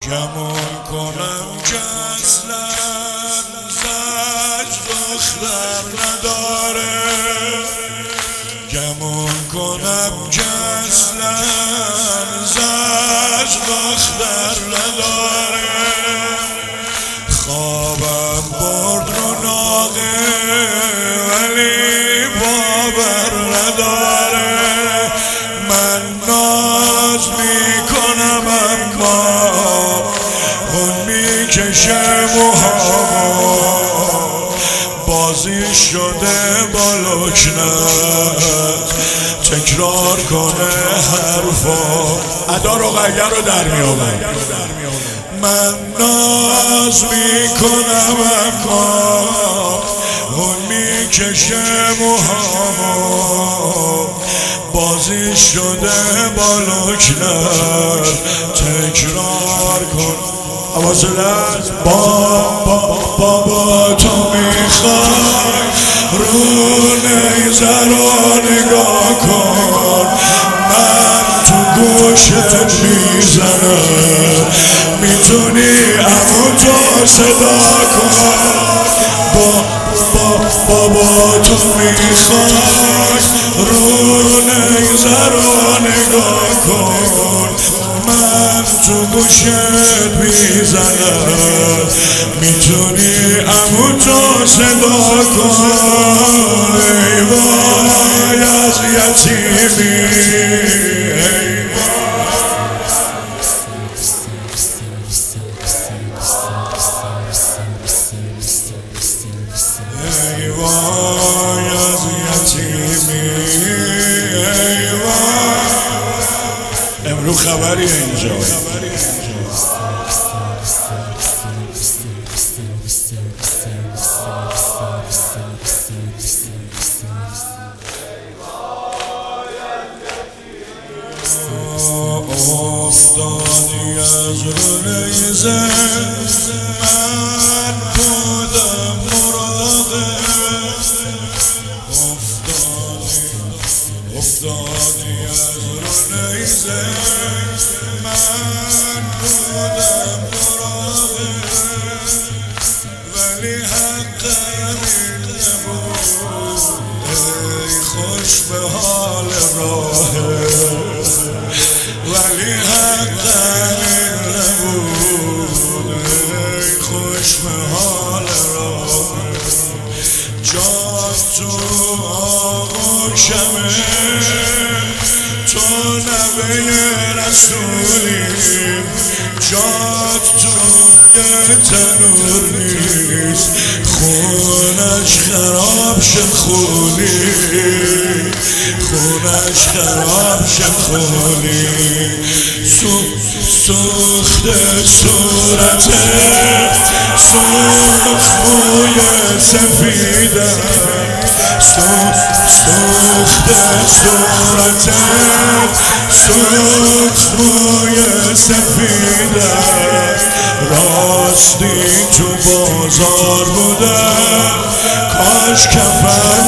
گمون کنم که اصلا زج دختر نداره، گمون کنم که اصلا زج دختر نداره. خوابم برد رو ناقه ولی باور نداره. من ناز میکنم اما اون میکشه موهامو، بازی شده با لکنت تکرار کنه حرفا، ادا رو قگر رو در میابن. من ناز میکنم اما اون میکشه موهامو، بازی شده با لکنت تکرار کن. حواصلت بابا تو میخوای رو نیزه رو نگاه کن، من تو گوشت میزنم، میتونی امو تو صدا کن. بابا تو میخوای رو نیزه رو نگاه کن، من تو گوشت میزنم، میتونی امو تو صدا کن. ای وای از یتیمی، ای وای از یتیمی، ای وای. امروز خبری اینجا افتادی از رو نیزه، من بودم مراقب. افتادی از رو نیزه، من بودم مراقب، ولی حقم این نبود. ای خوش به حال راهت، ولی حقم این نبود. ای خوش به حال راهت، جات تو آغوشمه، تو نوه رسولی، جات توی تنور نیست، خونش خراب شه خونی، خونش خراب شه خونی. سوخته صورته، سوخت موی سفیده، سوخته صورته، سوخت موی سفیده. راستی تو بازار بودم، کاش کفن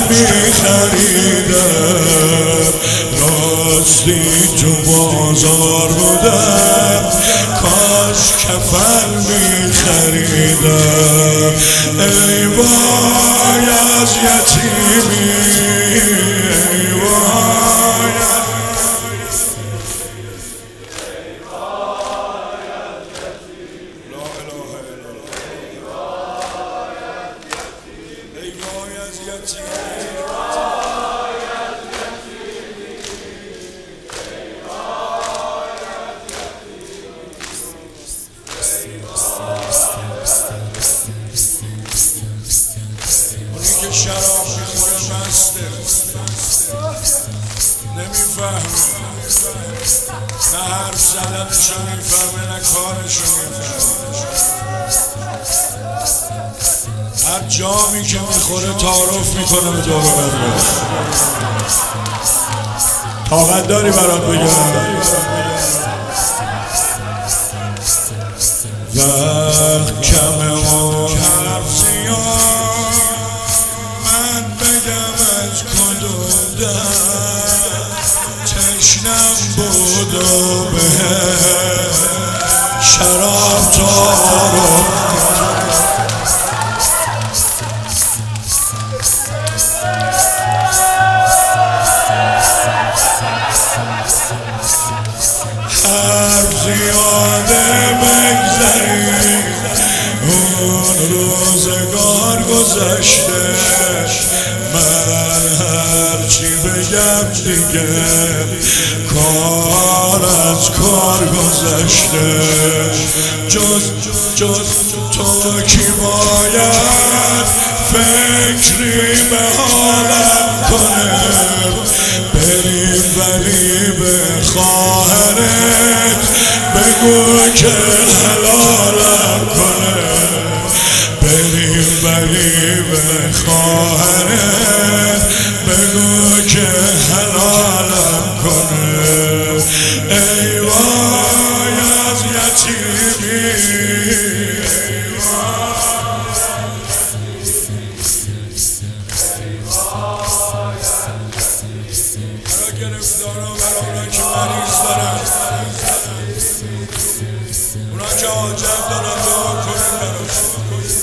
میخریدم. راستی تو بازار بودم، کاش کفن میخریدم. ای وای از یتیمی، ای وای. اونی که شراب میخوره مسته، نمیفهمه، نه حرف زدنشو میفهمه نه کارشو میفهمه. هر جامی که میخوره تعارف میکنه به دور و بر. طاقت داری برات بگم؟ وقت کمه و حرف زیاد، من بگم از کدوم در تشنم بود و بهش شراب تعارف حرف زیاده بگذری اون روزگار گذشته من هرچی بگم دیگه کار از کار گذشته جز تو کی باید فکری به حالم کنه بریم ولی به خواهرت بگو که حلالم کنه بریم ولی به خواهرت بگو که حلالم کنه ای وای از یتیمی گرفتارا برای اونا که مریض دارن اونا که حاجت دارن دعا کنن براشون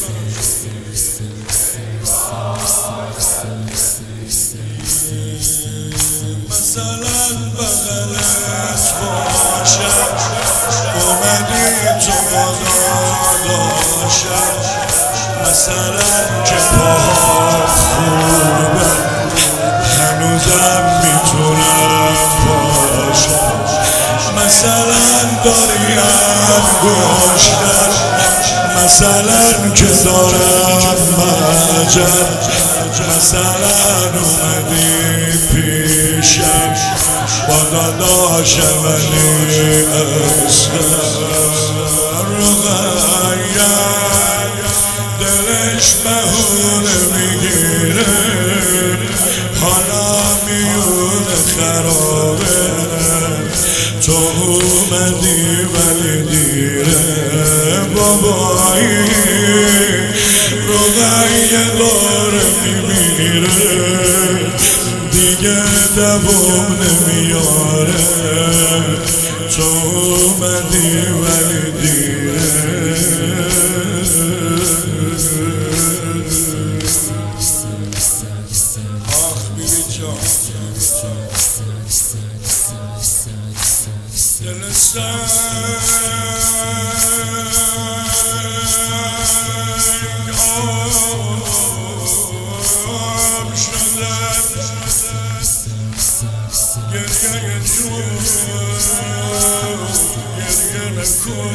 مثلا بغلت باشم اومدی تو داشم مثلا که پاها خوبه هنوزم میتونم باشم مثلا داریم گوشتر مثلا که دارم مجد مثلا اومدی پیشم با داداشم ولی رقیه دلش بهونه میگیره حالا میونه خرابه تو اومدی ولی دیره بابایی رقیه داره میمیره دیگه دوام نمیاره تو اومدی ولی دیره آخ بیبی جان دل سنگ آب شده گریه جون گریه نکن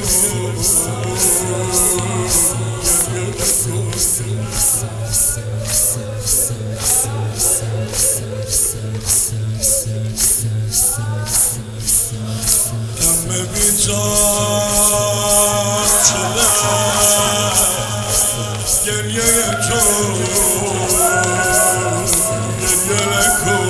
همه بیزار شدن گریه تو گریه نکن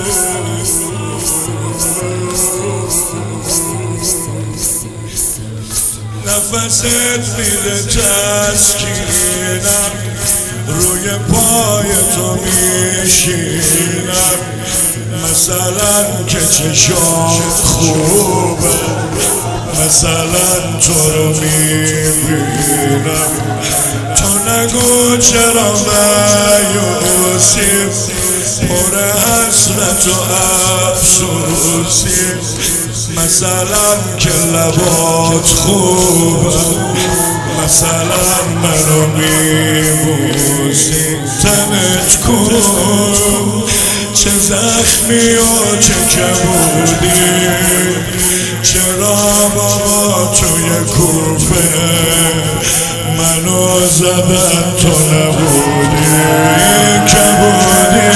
نفست میده تسکینم روی پای تو میشینم مثلا که چشام خوبه مثلا تو رو میبینم تو نگو چرا مایوسی پر حسرت و افسوسی مثلا که لبات خوبه مثلا منو میبوسی تنت کن چه زخمی و چه کبودی چرا بابا توی کوفه منو زدن تو نبودی که بودی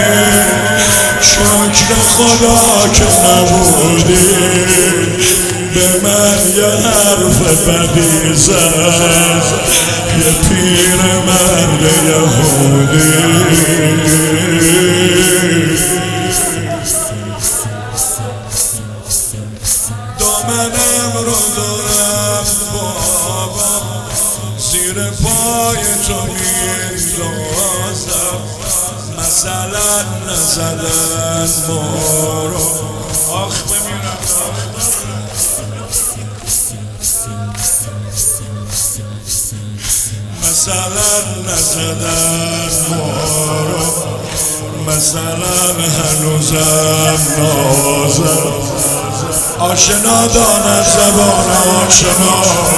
شکر خدا که نبودی به من یه حرف بدی زد یه پیر مرد یهودی دامنم رو دارم بابا زیر پای تو میندازم مثلا نزدن ما رو آخ بمیرم مثلا نزدن ما رو، مثلا هنوزم نازم آشنا داند زبان آشنا،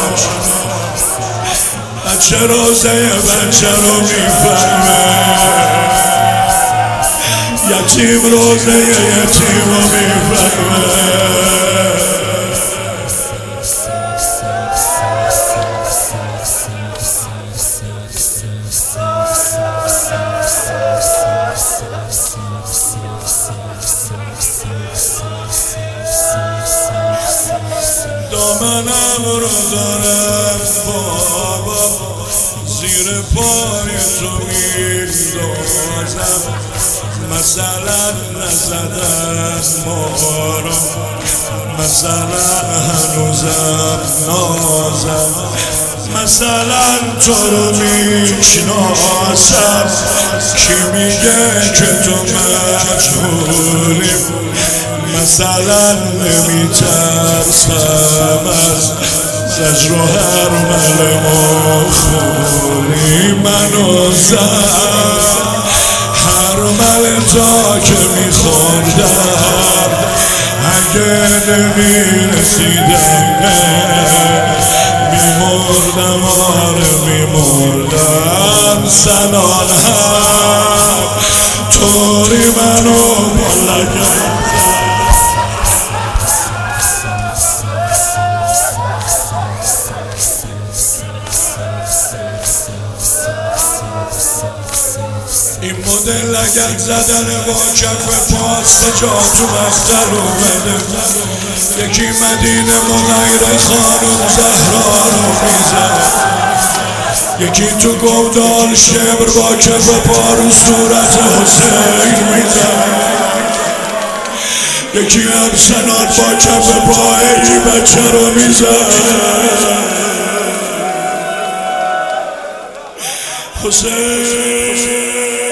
بچه روزه بچه رو میفهمه، یتیم روزه یتیم رو میفهمه. دامنم رو دارم بابا، زیر پای تو میندازم، مثلا نزدن ما رو، مثلا هنوزم نازم، مثلا تو رو میشناسم، کی میگه که تو مجهولی، مثلا نمیترسم از زجر و حرمل مخوری، منو زد حرمل تا که میخوردم، اگه نمیرسیدم میمردم، آره میمردم. سنان هم طوری منو بلگم، این مدل لگد زدن با کف پاس به جا تو مختل اومده، یکی مدینه مغیر خانم زهرا رو میزن، یکی تو گودال شبر با کف پا رو صورت حسین میزن، یکی ارسنال با کف پا ای بچه رو میزن. حسین